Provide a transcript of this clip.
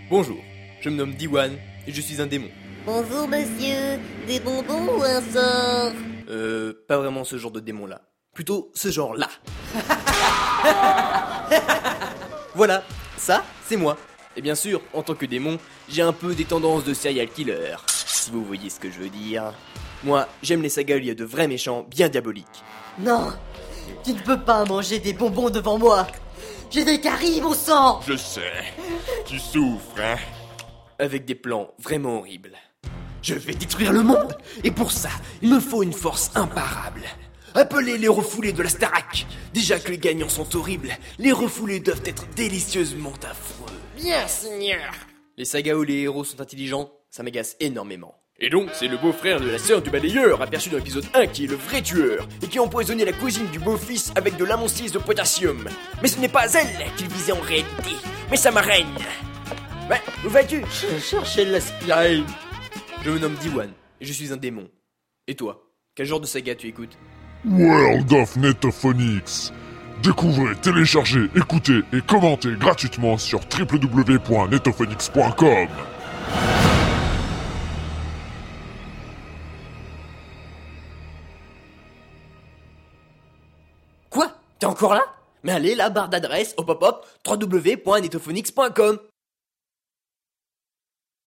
Bonjour, je me nomme Diwan et je suis un démon. Bonjour monsieur, des bonbons ou un sort? Pas vraiment ce genre de démon-là. Plutôt ce genre-là. Voilà, ça, c'est moi. Et bien sûr, en tant que démon, j'ai un peu des tendances de serial killer, si vous voyez ce que je veux dire. Moi, j'aime les sagas où il y a de vrais méchants bien diaboliques. Non, tu ne peux pas manger des bonbons devant moi. J'ai des caries, mon sang. Je sais, tu souffres, hein? Avec des plans vraiment horribles. Je vais détruire le monde, et pour ça, il me faut une force imparable. Appelez les refoulés de la Starac. Déjà que les gagnants sont horribles, les refoulés doivent être délicieusement affreux. Bien, seigneur. Les sagas où les héros sont intelligents, ça m'agace énormément. Et donc, c'est le beau-frère de la sœur du balayeur, aperçu dans l'épisode 1, qui est le vrai tueur, et qui a empoisonné la cousine du beau-fils avec de l'amoncise de potassium. Mais ce n'est pas elle qu'il visait en réalité, mais sa marraine. Ouais, où vas-tu? Je cherchais l'aspirine. Je me nomme Diwan et je suis un démon. Et toi, quel genre de saga tu écoutes? World of Netophonics. Découvrez, téléchargez, écoutez et commentez gratuitement sur www.netophonics.com. Quoi? T'es encore là? Mais allez, la barre d'adresse au pop-up www.netophonics.com.